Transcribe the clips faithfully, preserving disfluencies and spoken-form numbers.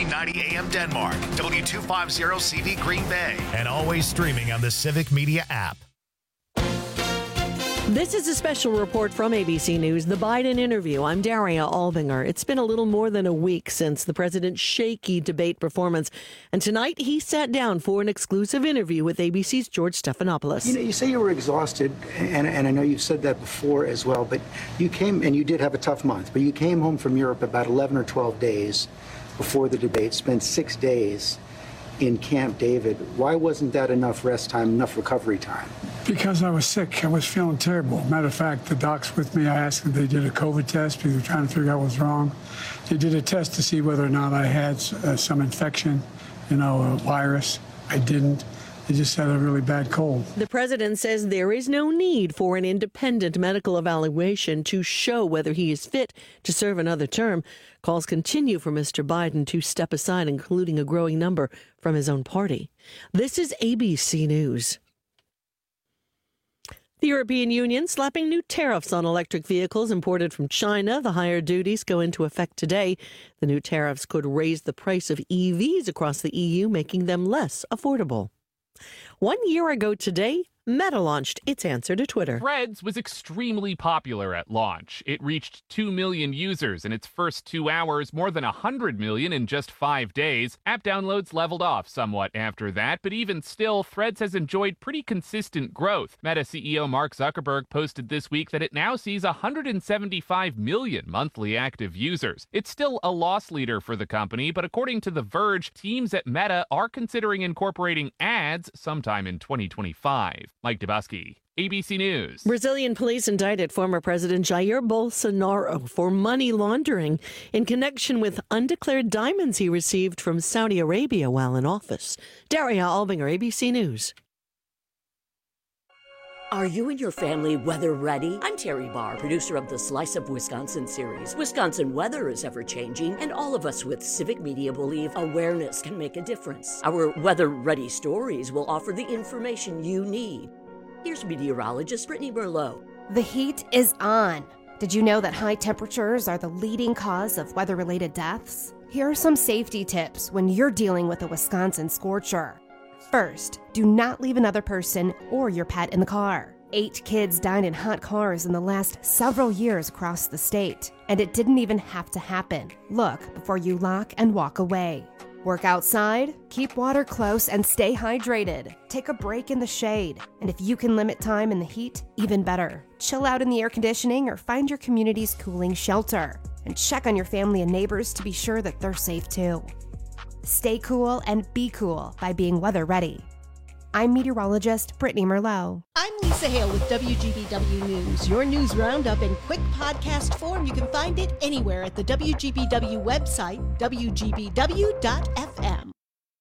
fourteen ninety A M Denmark, W two fifty C V Green Bay, and always streaming on the Civic Media app. This is a special report from A B C News, the Biden interview. I'm Daria Albinger. It's been a little more than a week since the president's shaky debate performance, and tonight he sat down for an exclusive interview with A B C's George Stephanopoulos. You know, you say you were exhausted, and, and I know you've said that before as well, but you came, and you did have a tough month, but you came home from Europe about eleven or twelve days before the debate, spent six days in Camp David. Why wasn't that enough rest time, enough recovery time? Because I was sick. I was feeling terrible. Matter of fact, the docs with me, I asked if they did a COVID test because they were trying to figure out what was wrong. They did a test to see whether or not I had uh, some infection, you know, a virus. I didn't. They just had a really bad cold. The president says there is no need for an independent medical evaluation to show whether he is fit to serve another term. Calls continue for Mister Biden to step aside, including a growing number from his own party. This is A B C News. The European Union slapping new tariffs on electric vehicles imported from China. The higher duties go into effect today. The new tariffs could raise the price of E Vs across the E U, making them less affordable. One year ago today, Meta launched its answer to Twitter. Threads was extremely popular at launch. It reached two million users in its first two hours, more than one hundred million in just five days. App downloads leveled off somewhat after that, but even still, Threads has enjoyed pretty consistent growth. Meta C E O Mark Zuckerberg posted this week that it now sees one hundred seventy-five million monthly active users. It's still a loss leader for the company, but according to The Verge, teams at Meta are considering incorporating ads sometime in twenty twenty-five. Mike Dubusky, A B C News. Brazilian police indicted former President Jair Bolsonaro for money laundering in connection with undeclared diamonds he received from Saudi Arabia while in office. Daria Albinger, A B C News. Are you and your family weather ready? I'm Terry Barr, producer of the Slice of Wisconsin series. Wisconsin weather is ever changing, and all of us with Civic Media believe awareness can make a difference. Our weather ready stories will offer the information you need. Here's meteorologist Brittany Merlot. The heat is on. Did you know that high temperatures are the leading cause of weather-related deaths? Here are some safety tips when you're dealing with a Wisconsin scorcher. First, do not leave another person or your pet in the car. Eight kids died in hot cars in the last several years across the state, and it didn't even have to happen. Look before you lock and walk away. Work outside, keep water close, and stay hydrated. Take a break in the shade, and if you can limit time in the heat, even better. Chill out in the air conditioning or find your community's cooling shelter, and check on your family and neighbors to be sure that they're safe too. Stay cool and be cool by being weather ready. I'm meteorologist Brittany Merlot. I'm Lisa Hale with W G B W News. Your news roundup in quick podcast form. You can find it anywhere at the W G B W website, W G B W dot F M.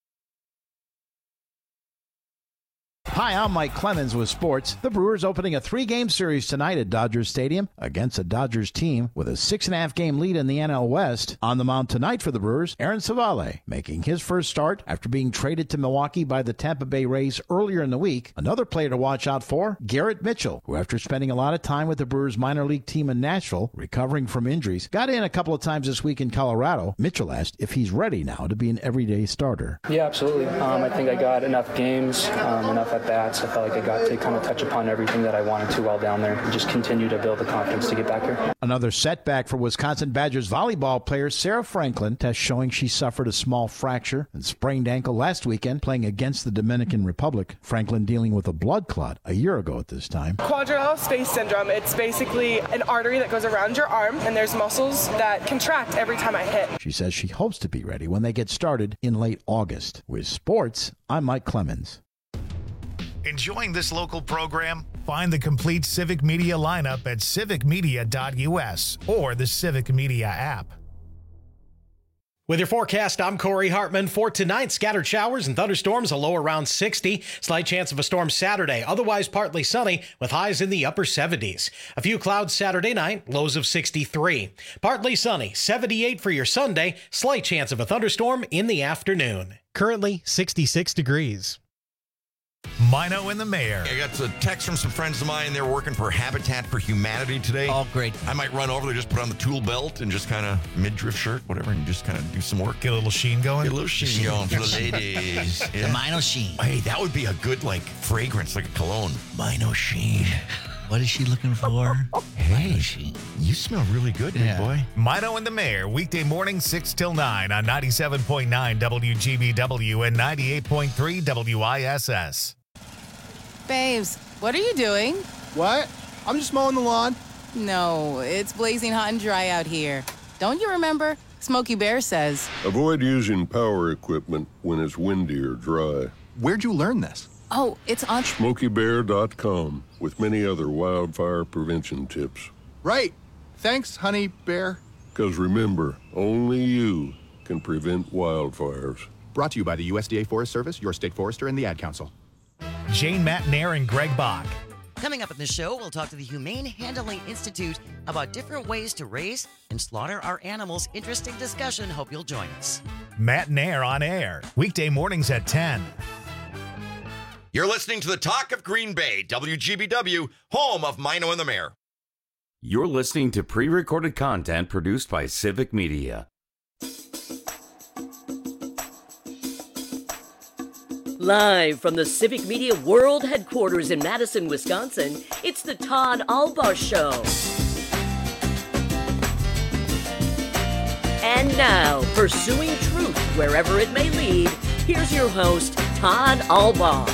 Hi, I'm Mike Clemens with sports. The Brewers opening a three-game series tonight at Dodgers Stadium against a Dodgers team with a six-and-a-half game lead in the N L West. On the mound tonight for the Brewers, Aaron Civale, making his first start after being traded to Milwaukee by the Tampa Bay Rays earlier in the week. Another player to watch out for, Garrett Mitchell, who after spending a lot of time with the Brewers minor league team in Nashville, recovering from injuries, got in a couple of times this week in Colorado. Mitchell asked if he's ready now to be an everyday starter. Yeah, absolutely. Um, I think I got enough games, um, enough at bats. I felt like I got to kind of touch upon everything that I wanted to while down there and just continue to build the confidence to get back here. Another setback for Wisconsin Badgers volleyball player Sarah Franklin. Test showing she suffered a small fracture and sprained ankle last weekend playing against the Dominican Republic. Franklin dealing with a blood clot a year ago at this time. Quadrilateral space syndrome. It's basically an artery that goes around your arm, and there's muscles that contract every time I hit. She says she hopes to be ready when they get started in late August. With sports, I'm Mike Clemens. Enjoying this local program? Find the complete Civic Media lineup at civic media dot U S or the Civic Media app. With your forecast, I'm Corey Hartman. For tonight, scattered showers and thunderstorms, a low around sixty. Slight chance of a storm Saturday, otherwise partly sunny with highs in the upper seventies. A few clouds Saturday night, lows of sixty-three. Partly sunny, seventy-eight for your Sunday. Slight chance of a thunderstorm in the afternoon. Currently, sixty-six degrees. Mino and the Mayor. I got a text from some friends of mine. They're working for Habitat for Humanity today. Oh, great. I might run over there, just put on the tool belt and just kind of midriff shirt, whatever, and just kind of do some work. Get a little sheen going? Get a little sheen going for the ladies. Yeah. The Mino Sheen. Hey, that would be a good, like, fragrance, like a cologne. Mino Sheen. What is she looking for? Hey, she, you smell really good, Yeah. big boy. Mino and the Mayor, weekday morning, six till nine on ninety-seven point nine W G B W and ninety-eight point three W I S S. Babes, what are you doing? What? I'm just mowing the lawn. No, it's blazing hot and dry out here. Don't you remember? Smokey Bear says. Avoid using power equipment when it's windy or dry. Where'd you learn this? Oh, it's on Smokey Bear dot com with many other wildfire prevention tips. Right. Thanks, honey bear. Because remember, only you can prevent wildfires. Brought to you by the U S D A Forest Service, your state forester, and the Ad Council. Jane Matnair and Greg Bach. Coming up in the show, we'll talk to the Humane Handling Institute about different ways to raise and slaughter our animals. Interesting discussion. Hope you'll join us. Matnair on air, weekday mornings at ten. You're listening to the Talk of Green Bay, W G B W, home of Mino and the Mayor. You're listening to pre-recorded content produced by Civic Media. Live from the Civic Media World Headquarters in Madison, Wisconsin, it's the Todd Albaugh Show. And now, pursuing truth wherever it may lead, here's your host, Todd Albaugh.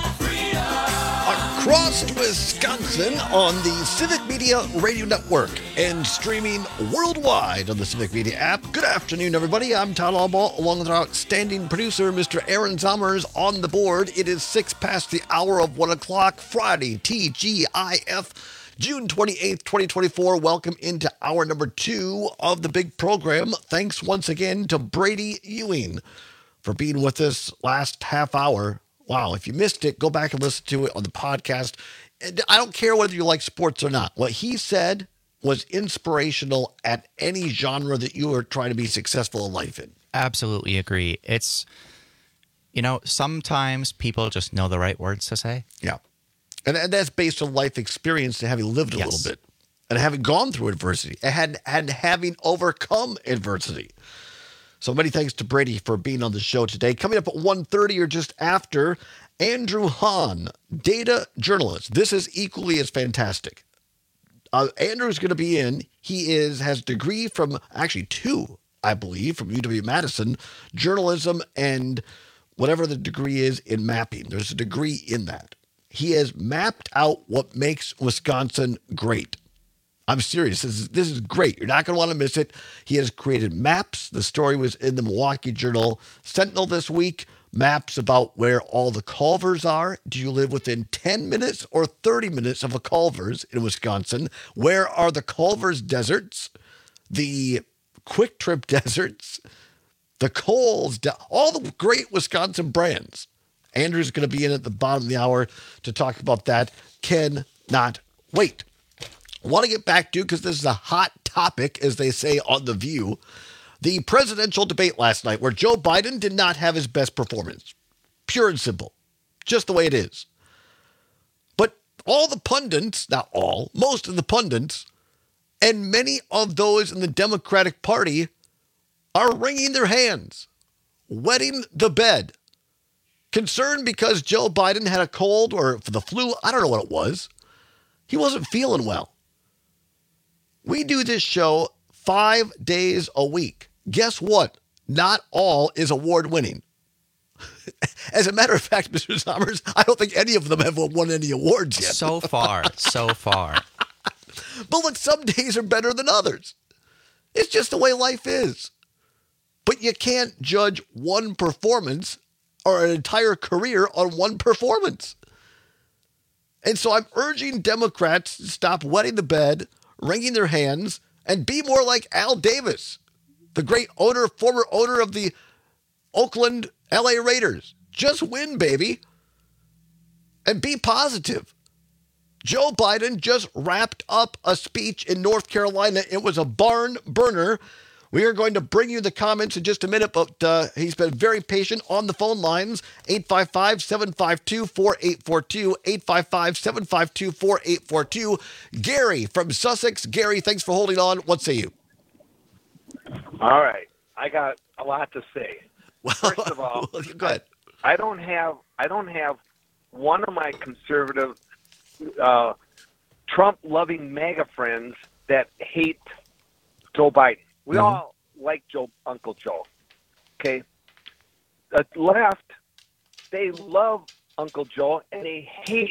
Across Wisconsin on the Civic Media Radio Network and streaming worldwide on the Civic Media app. Good afternoon, everybody. I'm Todd Albaugh, along with our outstanding producer, Mister Aaron Zommers, on the board. It is six past the hour of one o'clock, Friday, T G I F, June twenty-eighth, twenty twenty-four. Welcome into hour number two of the big program. Thanks once again to Brady Ewing for being with us last half hour. Wow, if you missed it, go back and listen to it on the podcast. And I don't care whether you like sports or not. What he said was inspirational at any genre that you are trying to be successful in life in. Absolutely agree. It's, you know, sometimes people just know the right words to say. Yeah. And, and that's based on life experience and having lived a Yes. little bit and having gone through adversity and, and having overcome adversity. So many thanks to Brady for being on the show today. Coming up at one thirty or just after, Andrew Hahn, data journalist. This is equally as fantastic. Uh, Andrew's going to be in. He is has a degree from, actually two, I believe, from U W-Madison, journalism and whatever the degree is in mapping. There's a degree in that. He has mapped out what makes Wisconsin great. I'm serious. This is, this is great. You're not going to want to miss it. He has created maps. The story was in the Milwaukee Journal Sentinel this week. Maps about where all the Culvers are. Do you live within ten minutes or thirty minutes of a Culvers in Wisconsin? Where are the Culvers deserts? The Quick Trip deserts? The Kohl's, de- all the great Wisconsin brands. Andrew's going to be in at the bottom of the hour to talk about that. Cannot wait. Want to get back to, because this is a hot topic, as they say on The View, the presidential debate last night where Joe Biden did not have his best performance. Pure and simple. Just the way it is. But all the pundits, not all, most of the pundits, and many of those in the Democratic Party are wringing their hands, wetting the bed, concerned because Joe Biden had a cold or for the flu. I don't know what it was. He wasn't feeling well. We do this show five days a week. Guess what? Not all is award-winning. As a matter of fact, Mister Zommers, I don't think any of them have won any awards yet. So far, so far. But look, some days are better than others. It's just the way life is. But you can't judge one performance or an entire career on one performance. And so I'm urging Democrats to stop wetting the bed, wringing their hands, and be more like Al Davis, the great owner, former owner of the Oakland L A Raiders. Just win, baby, and be positive. Joe Biden just wrapped up a speech in North Carolina. It was a barn burner We are going to bring you the comments in just a minute, but uh, he's been very patient on the phone lines. eight five five, seven five two, four eight four two, eight five five, seven five two, four eight four two. Gary from Sussex. Gary, thanks for holding on. What say you? All right. I got a lot to say. First of all, go ahead. I, I don't have I don't have one of my conservative uh, Trump-loving MAGA friends that hate Joe Biden. We Mm-hmm. all like Joe, Uncle Joe. Okay? The left, they love Uncle Joe and they hate.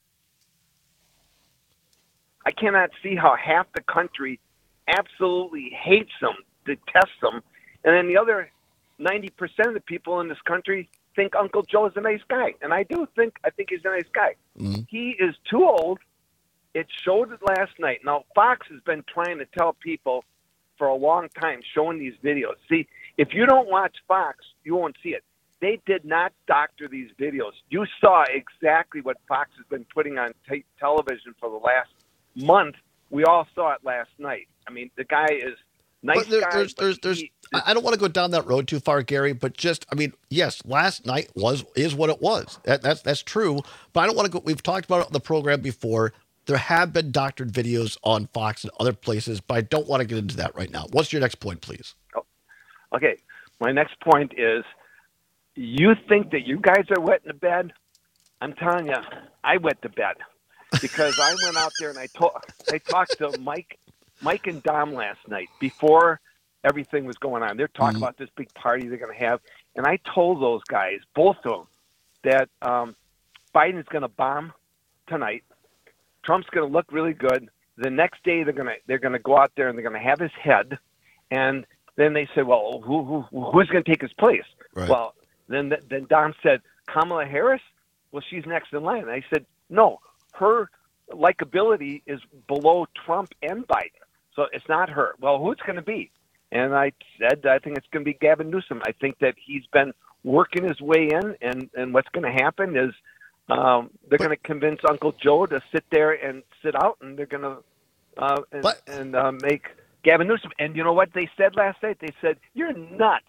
I cannot see how half the country absolutely hates him, detests him, and then the other ninety percent of the people in this country think Uncle Joe is a nice guy. And I do think, I think he's a nice guy. Mm-hmm. He is too old. It showed it last night. Now, Fox has been trying to tell people for a long time, showing these videos. See, if you don't watch Fox, you won't see it. They did not doctor these videos. You saw exactly what Fox has been putting on t- television for the last month. We all saw it last night. I mean, the guy is nice But there, guy. there's, there's, there's, he, I don't want to go down that road too far, Gary. But just, I mean, yes, last night was is what it was. That, that's that's true. But I don't want to go. We've talked about it on the program before. There have been doctored videos on Fox and other places, but I don't want to get into that right now. What's your next point, please? Oh, okay, my next point is, you think that you guys are wetting the bed? I'm telling you, I wet the bed because I went out there and I told I talked to Mike. Mike and Dom last night before everything was going on. They're talking mm-hmm. about this big party they're going to have. And I told those guys, both of them, that um, Biden is going to bomb tonight. Trump's going to look really good. The next day they're going to they're going to go out there and they're going to have his head. And then they said, well, who, who who's going to take his place? Right. Well, then then Dom said, Kamala Harris? Well, she's next in line. And I said, no, her likability is below Trump and Biden. So it's not her. Well, who's going to be? And I said, I think it's going to be Gavin Newsom. I think that he's been working his way in, and, and what's going to happen is um, they're going to convince Uncle Joe to sit there and sit out, and they're going to uh, and, but, and uh, make Gavin Newsom. And you know what they said last night? They said, you're nuts.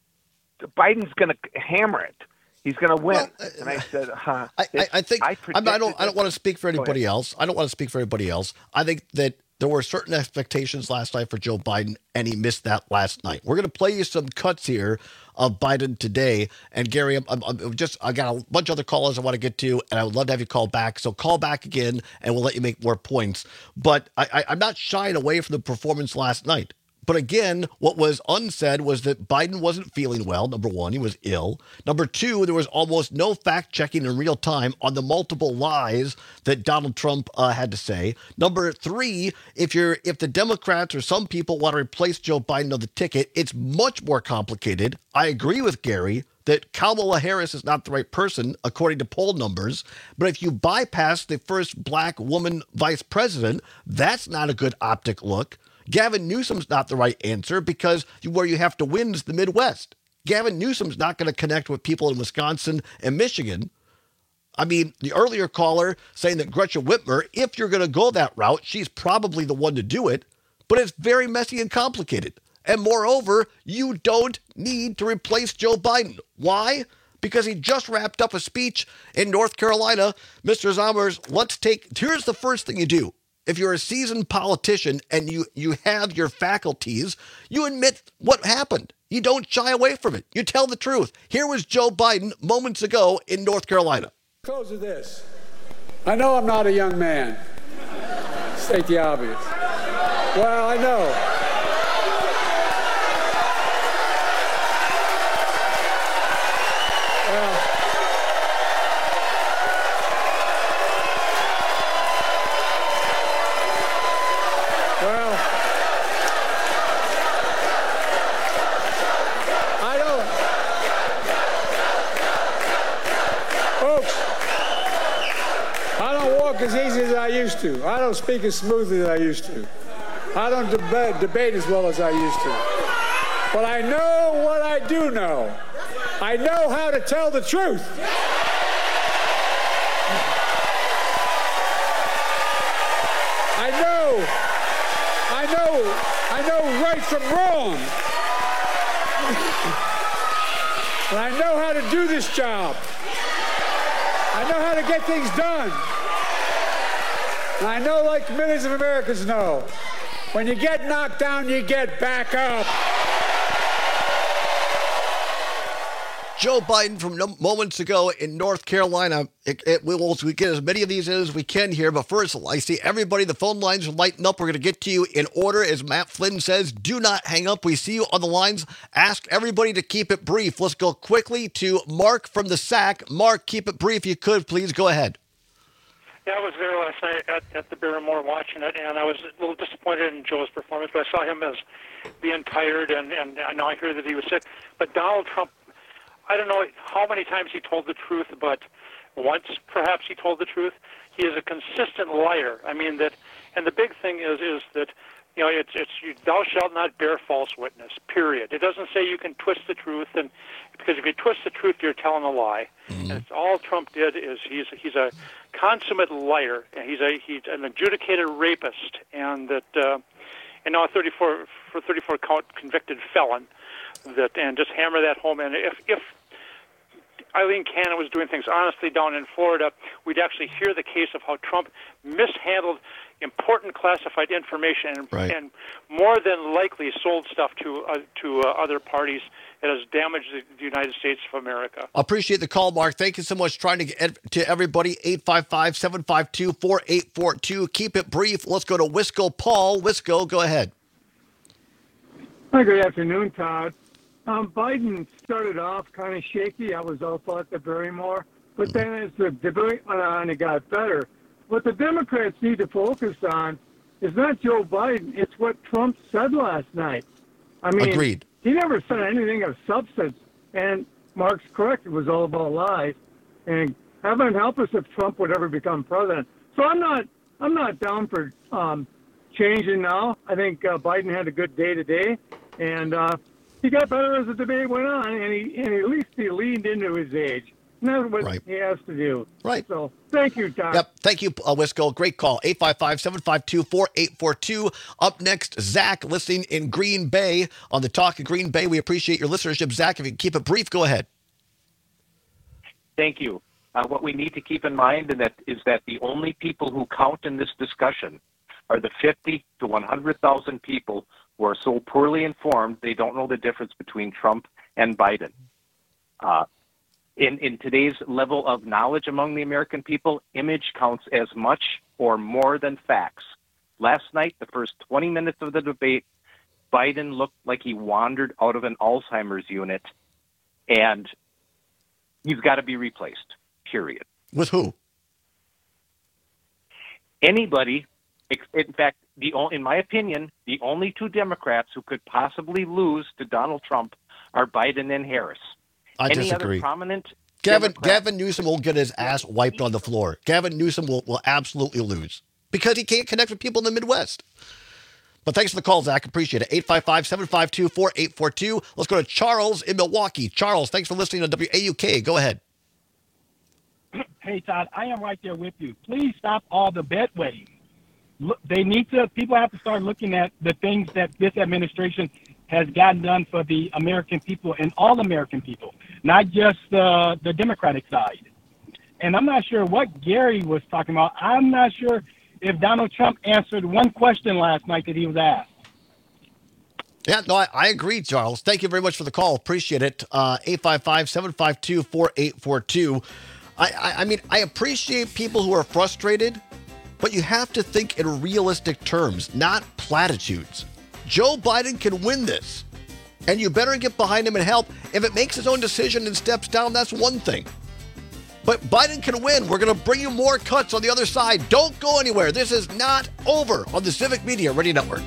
Biden's going to hammer it. He's going to win. Well, uh, and I said, huh. I, I, I think I, I don't. I don't want to speak for anybody else. I don't want to speak for anybody else. I think that there were certain expectations last night for Joe Biden, and he missed that last night. We're going to play you some cuts here of Biden today. And Gary, I'm, I'm, I'm just I got a bunch of other callers I want to get to, and I would love to have you call back. So call back again, and we'll let you make more points. But I, I, I'm not shying away from the performance last night. But again, what was unsaid was that Biden wasn't feeling well. Number one, he was ill. Number two, there was almost no fact checking in real time on the multiple lies that Donald Trump uh, had to say. Number three, if you're if the Democrats or some people want to replace Joe Biden on the ticket, it's much more complicated. I agree with Gary that Kamala Harris is not the right person, according to poll numbers. But if you bypass the first black woman vice president, that's not a good optic look. Gavin Newsom's not the right answer because where you have to win is the Midwest. Gavin Newsom's not going to connect with people in Wisconsin and Michigan. I mean, the earlier caller saying that Gretchen Whitmer, if you're going to go that route, she's probably the one to do it, but it's very messy and complicated. And moreover, you don't need to replace Joe Biden. Why? Because he just wrapped up a speech in North Carolina. Mister Zommers, let's take, here's the first thing you do. If you're a seasoned politician and you, you have your faculties, you admit what happened. You don't shy away from it. You tell the truth. Here was Joe Biden moments ago in North Carolina. Close with this. I know I'm not a young man. State the obvious. Well, I know. As easy as I used to. I don't speak as smoothly as I used to. I don't deb- debate as well as I used to. But I know what I do know. I know how to tell the truth. I know, I know, I know right right from wrong. And I know how to do this job. I know how to get things done. And I know, like millions of Americans know, when you get knocked down, you get back up. Joe Biden from no- moments ago in North Carolina. It, it, we will we get as many of these in as we can here. But first, I see everybody. The phone lines are lighting up. We're going to get to you in order. As Matt Flynn says, do not hang up. We see you on the lines. Ask everybody to keep it brief. Let's go quickly to Mark from the S A C. Mark, keep it brief. You could, please go ahead. Yeah, I was there last night at, at the Barrymore watching it, and I was a little disappointed in Joe's performance, but I saw him as being tired, and, and now I hear that he was sick. But Donald Trump, I don't know how many times he told the truth, but once perhaps he told the truth. He is a consistent liar. I mean that, and the big thing is is that, you know, it's it's you, thou shalt not bear false witness. Period. It doesn't say you can twist the truth, and because if you twist the truth, you're telling a lie. Mm-hmm. And it's all Trump did is he's he's a consummate liar, and he's a he's an adjudicated rapist, and that uh, and now a thirty-four for thirty-four count convicted felon. That and just hammer that home. And if if Eileen Cannon was doing things honestly down in Florida, we'd actually hear the case of how Trump mishandled important classified information and, right. and more than likely sold stuff to uh, to uh, other parties that has damaged the, the United States of America. Appreciate the call, Mark. Thank you so much. Trying to get to everybody. eight five five, seven five two, four eight four two. Keep it brief. Let's go to Wisco Paul. Wisco, go ahead. Hi, good afternoon, Todd. Um, Biden started off kind of shaky. I was also at the Barrymore. But then as the debate went on, it got better. What the Democrats need to focus on is not Joe Biden. It's what Trump said last night. I mean, Agreed. He never said anything of substance. And Mark's correct. It was all about lies. And heaven help us if Trump would ever become president. So I'm not I'm not down for um, changing now. I think uh, Biden had a good day today. And uh, he got better as the debate went on, and he and at least he leaned into his age. And that's what right. he has to do. Right. So thank you, Tom. Yep. Thank you, uh, Wisco. Great call. eight five five, seven five two, four eight four two. Up next, Zach, listening in Green Bay on the Talk of Green Bay. We appreciate your listenership. Zach, if you can keep it brief, go ahead. Thank you. Uh, what we need to keep in mind and that is that the only people who count in this discussion are the fifty to one hundred thousand people who are so poorly informed they don't know the difference between Trump and Biden. Uh, in, in today's level of knowledge among the American people, image counts as much or more than facts. Last night, the first twenty minutes of the debate, Biden looked like he wandered out of an Alzheimer's unit, and he's got to be replaced, period. With who? Anybody. In fact, the in my opinion, the only two Democrats who could possibly lose to Donald Trump are Biden and Harris. I Any disagree. other prominent Gavin Democrat- Gavin Newsom will get his ass wiped on the floor. Gavin Newsom will, will absolutely lose because he can't connect with people in the Midwest. But thanks for the call, Zach. Appreciate it. eight five five, seven five two, four eight four two. Let's go to Charles in Milwaukee. Charles, thanks for listening to W A U K. Go ahead. Hey, Todd, I am right there with you. Please stop all the bedwetting. Look, they need to, people have to start looking at the things that this administration has gotten done for the American people and all American people, not just uh, the Democratic side. And I'm not sure what Gary was talking about. I'm not sure if Donald Trump answered one question last night that he was asked. Yeah, no, I, I agree, Charles. Thank you very much for the call. Appreciate it. Uh, eight five five, seven five two, four eight four two. I, I, I mean, I appreciate people who are frustrated, but you have to think in realistic terms, not platitudes. Joe Biden can win this, and you better get behind him and help. If it makes his own decision and steps down, that's one thing. But Biden can win. We're going to bring you more cuts on the other side. Don't go anywhere. This is not over on the Civic Media Radio Network.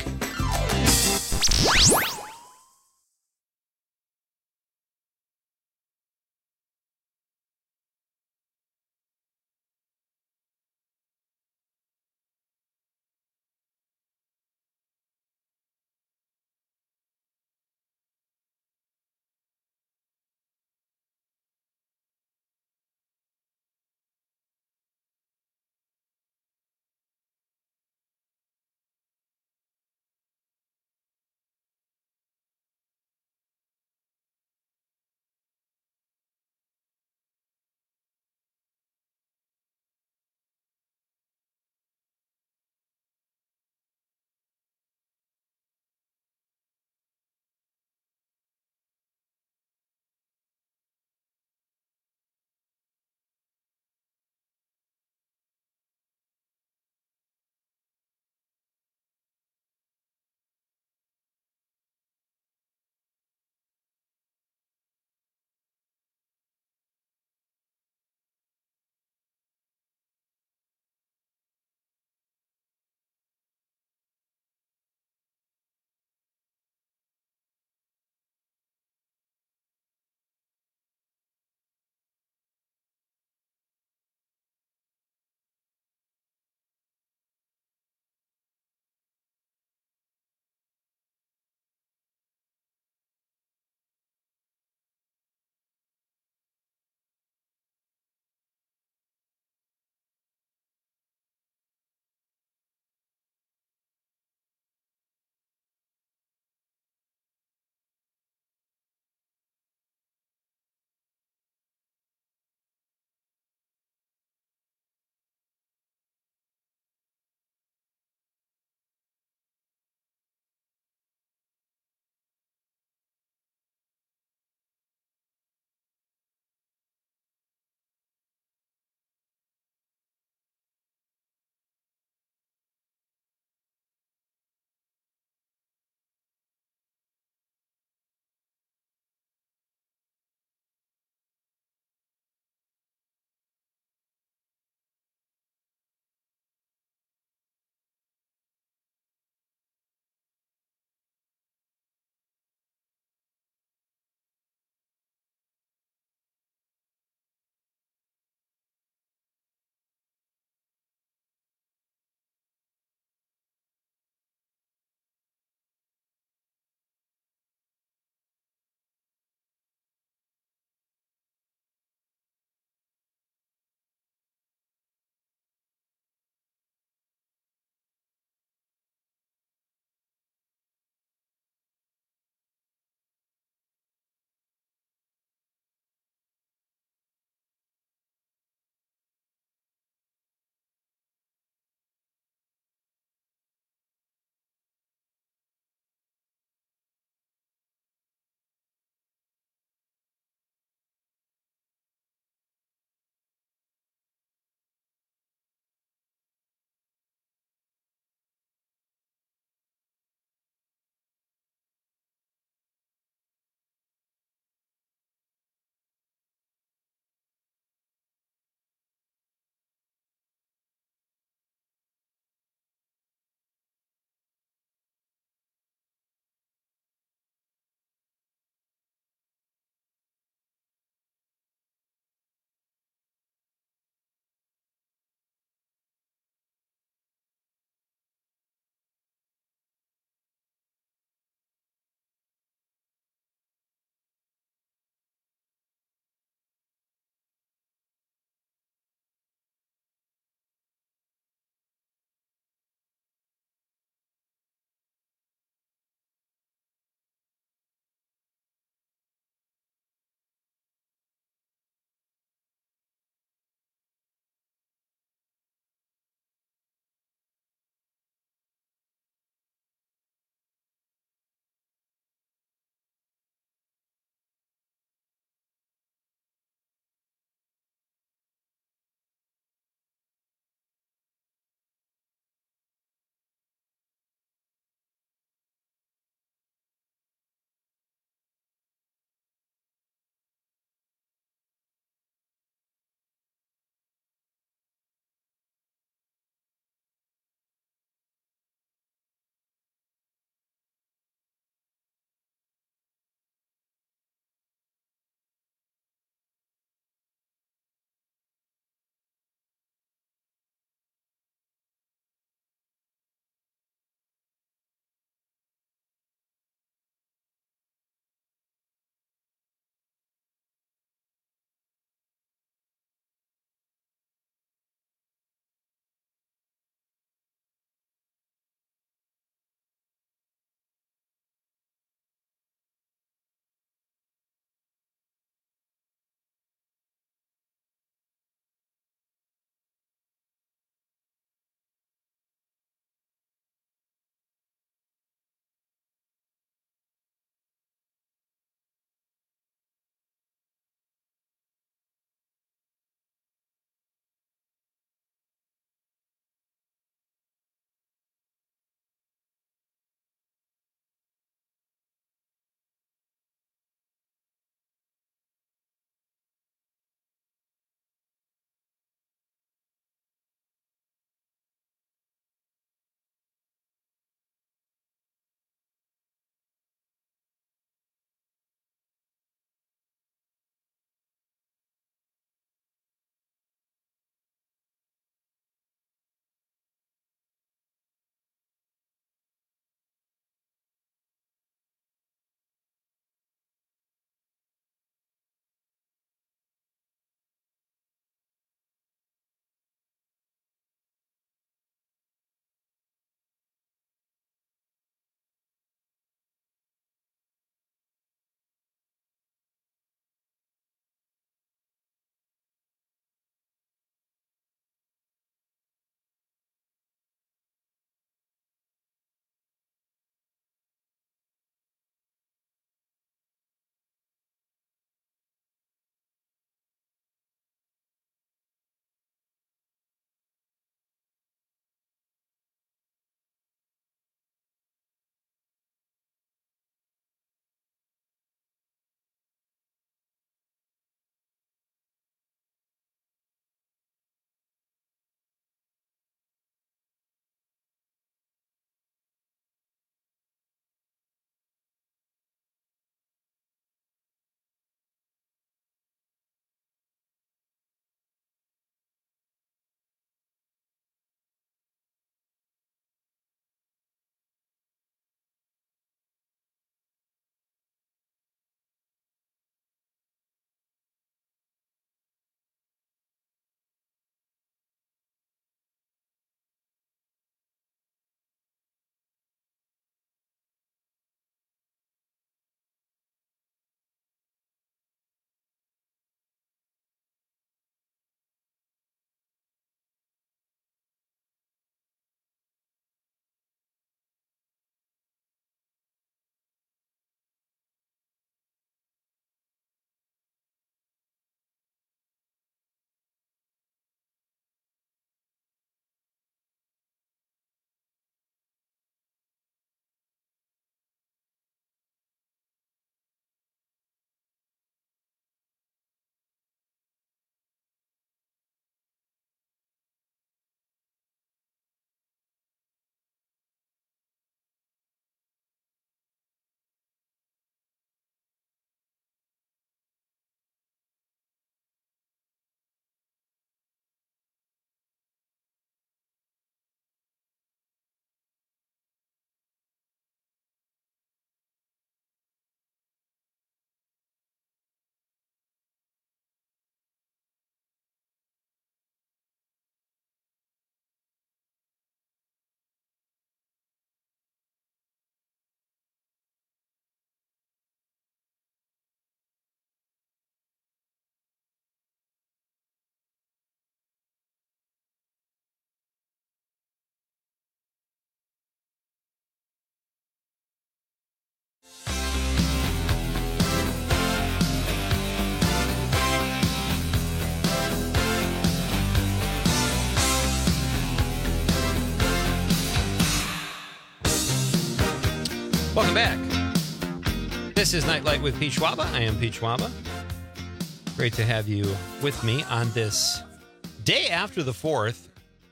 Welcome back. This is Nightlight with Pete Schwaba. I am Pete Schwaba. Great to have you with me on this day after the fourth.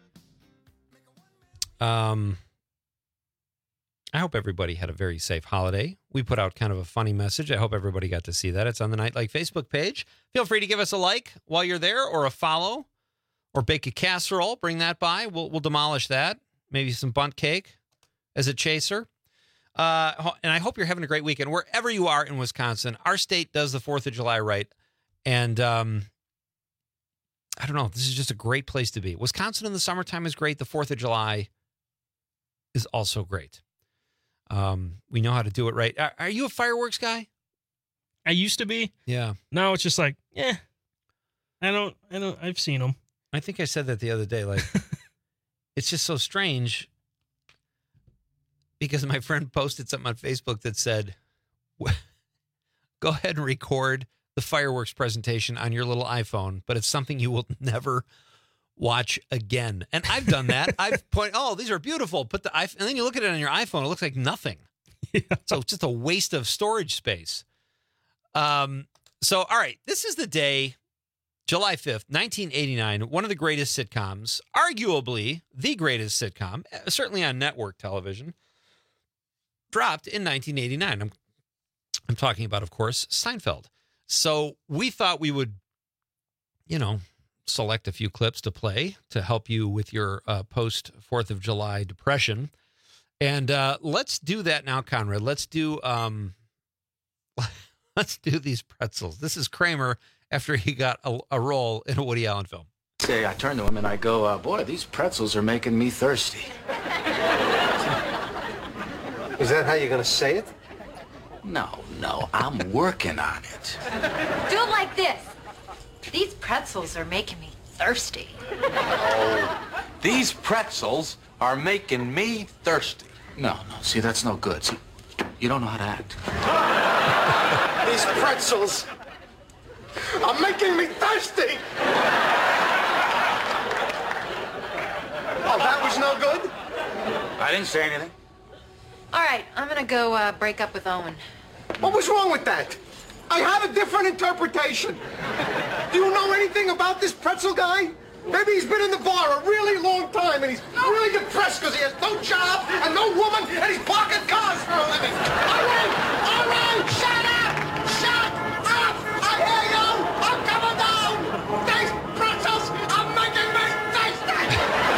Um, I hope everybody had a very safe holiday. We put out kind of a funny message. I hope everybody got to see that. It's on the Nightlight Facebook page. Feel free to give us a like while you're there, or a follow, or bake a casserole. Bring that by. We'll we'll demolish that. Maybe some bundt cake as a chaser. Uh, and I hope you're having a great weekend wherever you are in Wisconsin. Our state does the fourth of July right. And um, I don't know. This is just a great place to be. Wisconsin in the summertime is great. The fourth of July is also great. Um, we know how to do it right. Are, are you a fireworks guy? I used to be. Yeah. Now it's just like, yeah, I don't, I don't, I've seen them. I think I said that the other day. Like, it's just so strange because my friend posted something on Facebook that said, go ahead and record the fireworks presentation on your little iPhone, but it's something you will never watch again. And I've done that. I've pointed, oh, these are beautiful. Put the iPhone, and then you look at it on your iPhone, it looks like nothing. Yeah. So it's just a waste of storage space. Um. So, all right, this is the day, July fifth, nineteen eighty-nine, one of the greatest sitcoms, arguably the greatest sitcom, certainly on network television, dropped in nineteen eighty-nine. I'm, I'm talking about, of course, Seinfeld. So we thought we would, you know, select a few clips to play to help you with your uh, post fourth of July depression. And uh, let's do that now, Conrad. Let's do um, let's do these pretzels. This is Kramer after he got a, a role in a Woody Allen film. Say, I turn to him and I go, uh, boy, these pretzels are making me thirsty. Is that how you're going to say it? No, no, I'm working on it. Do it like this. These pretzels are making me thirsty. Oh, these pretzels are making me thirsty. No, no, see, that's no good. See, you don't know how to act. These pretzels are making me thirsty. Oh, that was no good? I didn't say anything. All right, I'm gonna go uh, break up with Owen. What was wrong with that? I have a different interpretation. Do you know anything about this pretzel guy? Maybe he's been in the bar a really long time and he's really depressed because he has no job and no woman and he's parking cars for a living. All right, all right, shut up! Shut up! I hear you! I'm coming down! These pretzels are making me thirsty!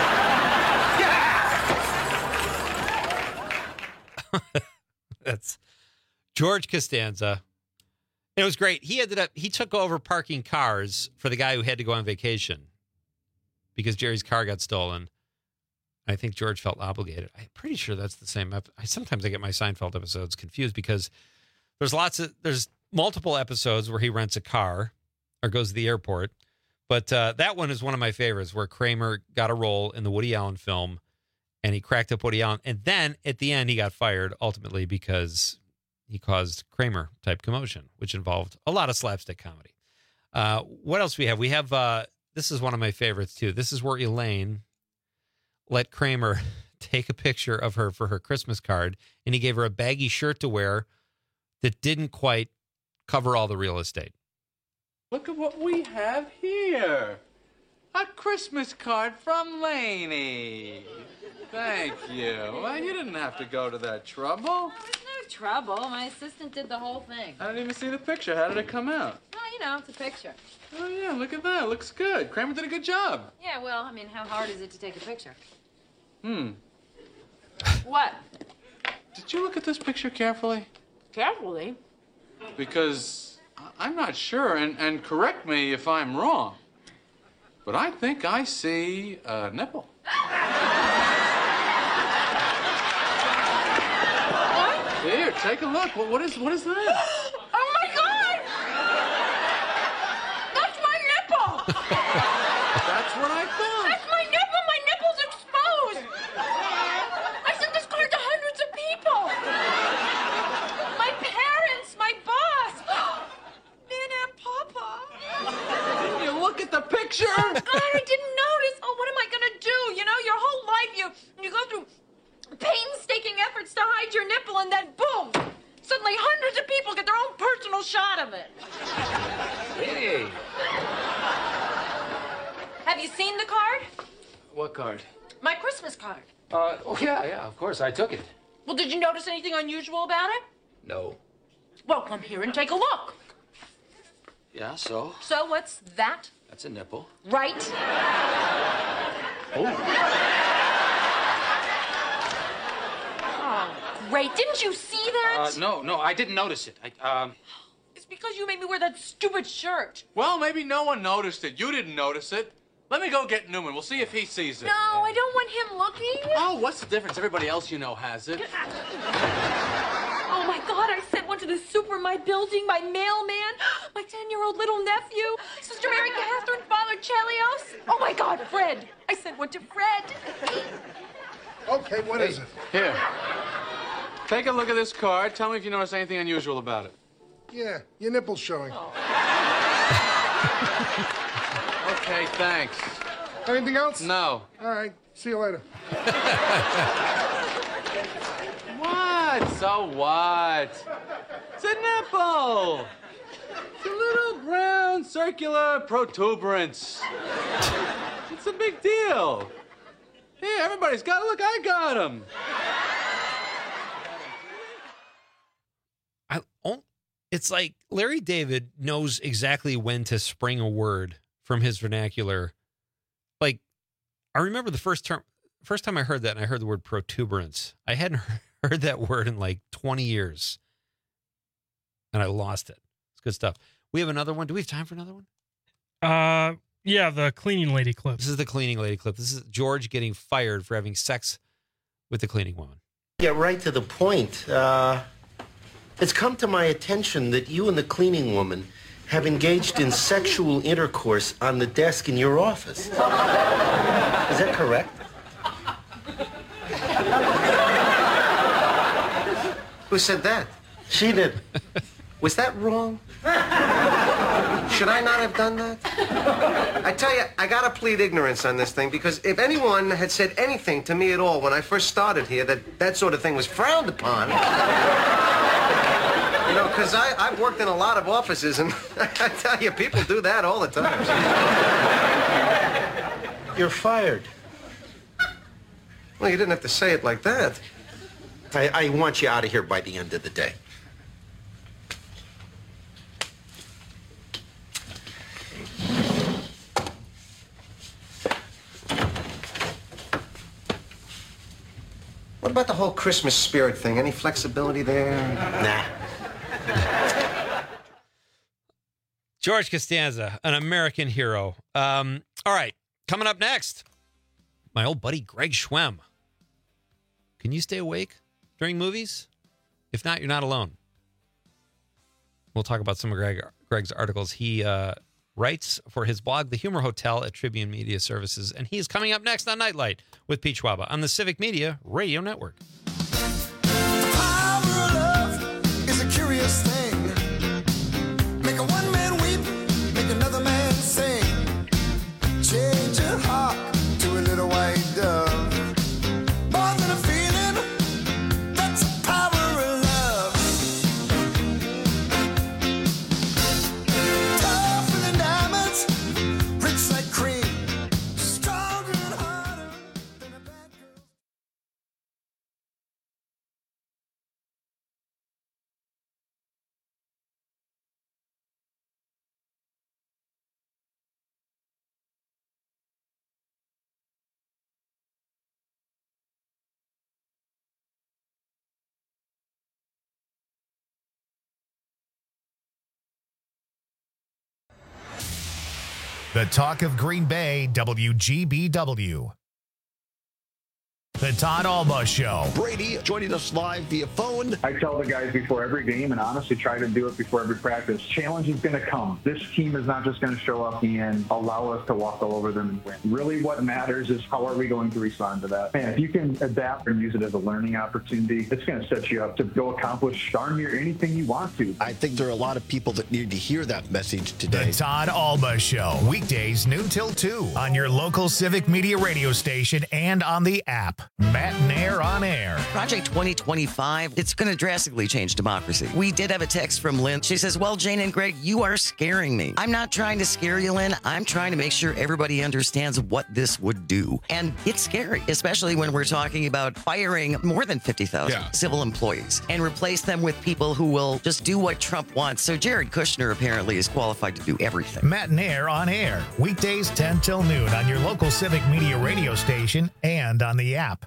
Yeah! That's George Costanza. It was great. He ended up, he took over parking cars for the guy who had to go on vacation because Jerry's car got stolen. I think George felt obligated. I'm pretty sure that's the same. Ep- I sometimes I get my Seinfeld episodes confused because there's lots of, there's multiple episodes where he rents a car or goes to the airport. But uh, that one is one of my favorites where Kramer got a role in the Woody Allen film and he cracked up Woody Allen. And then at the end, he got fired ultimately because he caused Kramer-type commotion, which involved a lot of slapstick comedy. Uh, what else we have? We have, uh, this is one of my favorites, too. This is where Elaine let Kramer take a picture of her for her Christmas card, and he gave her a baggy shirt to wear that didn't quite cover all the real estate. Look at what we have here. A Christmas card from Lainey. Thank you. Well, you didn't have to go to that trouble. No trouble. My assistant did the whole thing. I didn't even see the picture. How did it come out? Well, you know, it's a picture. Oh, yeah, look at that. Looks good. Kramer did a good job. Yeah, well, I mean, how hard is it to take a picture? Hmm. What? Did you look at this picture carefully? Carefully? Because I'm not sure, and, and correct me if I'm wrong, but I think I see a nipple. Here, take a look. What, what is what is that? Oh my God! That's my nipple! That's what I thought. That's my nipple! My nipple's exposed! I sent this card to hundreds of people! My parents, my boss! Nana and Papa! Didn't you look at the picture? Oh God, I didn't notice! Oh, what am I gonna do? You know, your whole life you, you go through painstaking efforts to hide your nipple, and then boom, Hey. Have you seen the card? What card? My Christmas card. Uh, oh, yeah, yeah, of course. I took it. Well, did you notice anything unusual about it? No. Well, come here and take a look. Yeah, so? So what's that? That's a nipple. Right. Oh. Oh, great. Didn't you see that? Uh, no, no, I didn't notice it. I, um... It's because you made me wear that stupid shirt. Well, maybe no one noticed it. You didn't notice it. Let me go get Newman. We'll see if he sees it. No, I don't want him looking. Oh, what's the difference? Everybody else you know has it. Oh, my God, I sent one to the super in my building, my mailman, my ten-year-old little nephew, Sister Mary Catherine, Father Chelios. Oh, my God, Fred. I sent one to Fred. Okay, what hey, is it? Here. Take a look at this card. Tell me if you notice anything unusual about it. Yeah, your nipple's showing. Oh. Okay, thanks. Anything else? No. All right, see you later. What? So what? It's a nipple. It's a little brown circular protuberance. It's a big deal. Hey, everybody's got it. Look, I got him. I oh, it's like Larry David knows exactly when to spring a word from his vernacular. Like, I remember the first term, first time I heard that, and I heard the word protuberance. I hadn't heard that word in like twenty years, and I lost it. It's good stuff. We have another one. Do we have time for another one? Uh, yeah, the cleaning lady clip. This is the cleaning lady clip. This is George getting fired for having sex with the cleaning woman. Get right to the point. Uh, it's come to my attention that you and the cleaning woman have engaged in sexual intercourse on the desk in your office. Is that correct? Who said that? She did. Was that wrong? Should I not have done that? I tell you, I gotta plead ignorance on this thing, because if anyone had said anything to me at all when I first started here that that sort of thing was frowned upon, you know, because I've worked in a lot of offices, and I tell you, people do that all the time. You're fired. Well, you didn't have to say it like that. I, I want you out of here by the end of the day. What about the whole Christmas spirit thing? Any flexibility there? Nah. George Costanza, an American hero. Um, all right, coming up next, my old buddy Greg Schwem. Can you stay awake during movies? If not, you're not alone. We'll talk about some of Greg, Greg's articles. He uh, writes for his blog, The Humor Hotel, at Tribune Media Services, and he is coming up next on Nightlight with Pete Schwaba on the Civic Media Radio Network. The power of love is a curious thing. Make a one man weep, make another man sing. Change your heart to a little white dove. More than a feeling, that's the power of love. Tougher than diamonds, rich like cream, stronger and harder than a bad girl. The Talk of Green Bay, W G B W. The Todd Alba Show. Brady joining us live via phone. I tell the guys before every game, and honestly try to do it before every practice, challenge is going to come. This team is not just going to show up and allow us to walk all over them and win. Really what matters is how are we going to respond to that. And if you can adapt and use it as a learning opportunity, it's going to set you up to go accomplish darn near anything you want to. I think there are a lot of people that need to hear that message today. The Todd Alba Show. Weekdays noon till two on your local Civic Media radio station and on the app. Matt and Air on Air. Project twenty twenty-five, it's going to drastically change democracy. We did have a text from Lynn. She says, well, Jane and Greg, you are scaring me. I'm not trying to scare you, Lynn. I'm trying to make sure everybody understands what this would do. And it's scary, especially when we're talking about firing more than fifty thousand Yeah. civil employees and replace them with people who will just do what Trump wants. So Jared Kushner apparently is qualified to do everything. Matt and Air on Air. Weekdays ten till noon on your local Civic Media radio station and on the app.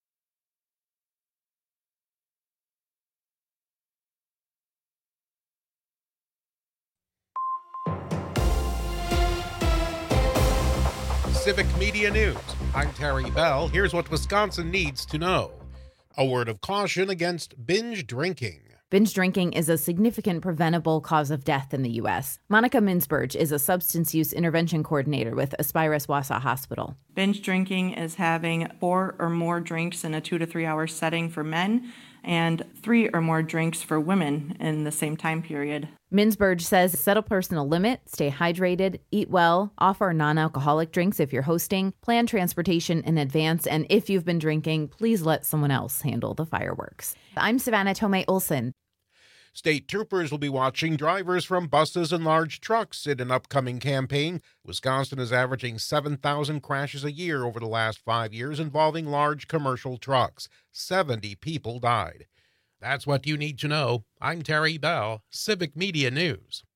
Civic Media News. I'm Terry Bell. Here's what Wisconsin needs to know. A word of caution against binge drinking. Binge drinking is a significant preventable cause of death in the U S. Monica Minsberg is a substance use intervention coordinator with Aspirus Wausau Hospital. Binge drinking is having four or more drinks in a two to three hour setting for men and three or more drinks for women in the same time period. Minsberg says set a personal limit, stay hydrated, eat well, offer non-alcoholic drinks if you're hosting, plan transportation in advance, and if you've been drinking, please let someone else handle the fireworks. I'm Savannah Tomei Olson. State troopers will be watching drivers from buses and large trucks in an upcoming campaign. Wisconsin is averaging seven thousand crashes a year over the last five years involving large commercial trucks. seventy people died. That's what you need to know. I'm Terry Bell, Civic Media News.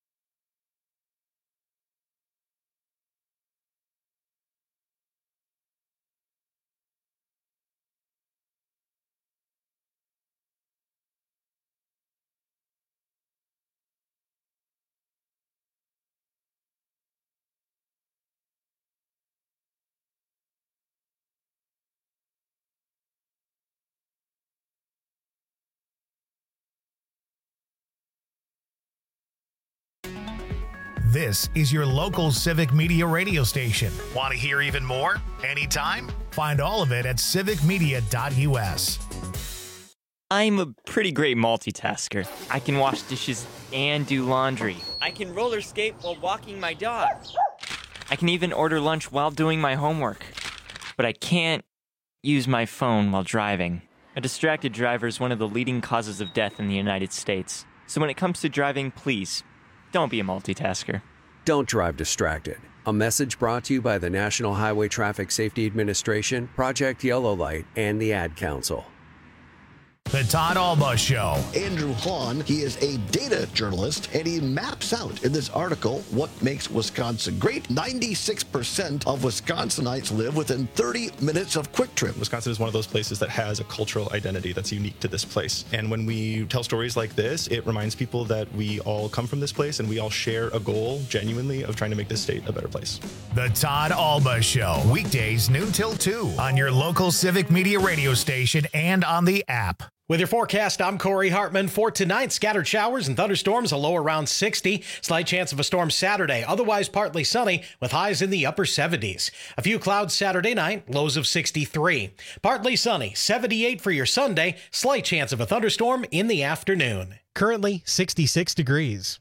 This is your local Civic Media radio station. Want to hear even more? Anytime? Find all of it at civic media dot u s. I'm a pretty great multitasker. I can wash dishes and do laundry. I can roller skate while walking my dog. I can even order lunch while doing my homework. But I can't use my phone while driving. A distracted driver is one of the leading causes of death in the United States. So when it comes to driving, please, don't be a multitasker. Don't drive distracted. A message brought to you by the National Highway Traffic Safety Administration, Project Yellow Light, and the Ad Council. The Todd Alba Show. Andrew Hahn, he is a data journalist, and he maps out in this article what makes Wisconsin great. ninety-six percent of Wisconsinites live within thirty minutes of Quick Trip. Wisconsin is one of those places that has a cultural identity that's unique to this place. And when we tell stories like this, it reminds people that we all come from this place and we all share a goal, genuinely, of trying to make this state a better place. The Todd Alba Show. Weekdays noon till two on your local Civic Media radio station and on the app. With your forecast, I'm Corey Hartman. For tonight, scattered showers and thunderstorms, a low around sixty. Slight chance of a storm Saturday, otherwise partly sunny with highs in the upper seventies. A few clouds Saturday night, lows of sixty-three. Partly sunny, seventy-eight for your Sunday. Slight chance of a thunderstorm in the afternoon. Currently sixty-six degrees.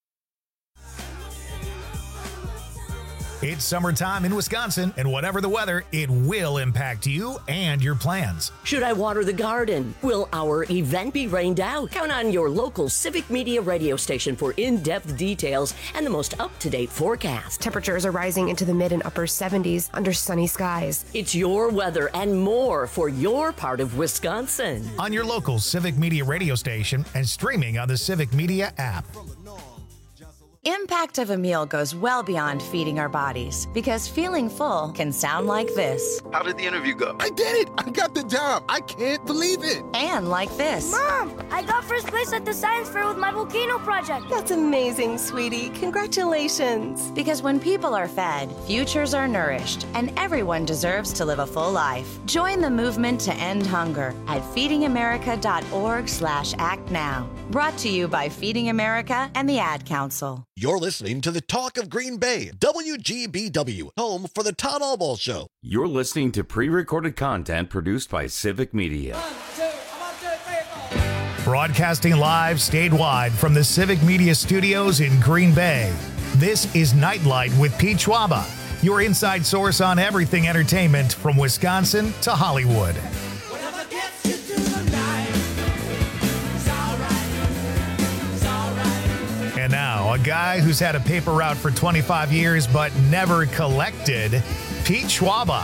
It's summertime in Wisconsin, and whatever the weather, it will impact you and your plans. Should I water the garden? Will our event be rained out? Count on your local Civic Media radio station for in-depth details and the most up-to-date forecast. Temperatures are rising into the mid and upper seventies under sunny skies. It's your weather and more for your part of Wisconsin. On your local Civic Media radio station and streaming on the Civic Media app. Impact of a meal goes well beyond feeding our bodies, because feeling full can sound like this. How did the interview go? I did it! I got the job! I can't believe it! And like this. Mom, I got first place at the science fair with my volcano project. That's amazing, sweetie. Congratulations. Because when people are fed, futures are nourished, and everyone deserves to live a full life. Join the movement to end hunger at feeding america dot org slash act now. Brought to you by Feeding America and the Ad Council. You're listening to the Talk of Green Bay, W G B W, home for the Todd Alba Show. You're listening to pre-recorded content produced by Civic Media. Broadcasting live statewide from the Civic Media Studios in Green Bay. This is Nightlight with Pete Schwaba. your inside source on everything entertainment from Wisconsin to Hollywood. And now, a guy who's had a paper route for twenty-five years but never collected, Pete Schwaba.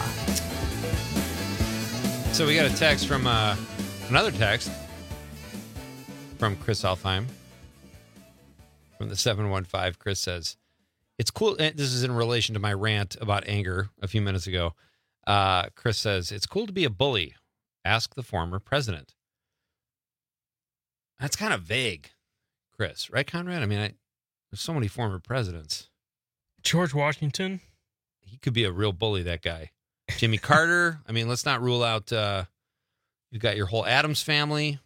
So we got a text from uh, another text from Chris Alfheim from the seven one five. Chris says, it's cool. And this is in relation to my rant about anger a few minutes ago. Uh, Chris says, it's cool to be a bully. Ask the former president. That's kind of vague, Chris. Right, Conrad? I mean, I, there's so many former presidents. George Washington. He could be a real bully, that guy. Jimmy Carter. I mean, let's not rule out, uh, you've got your whole Adams family.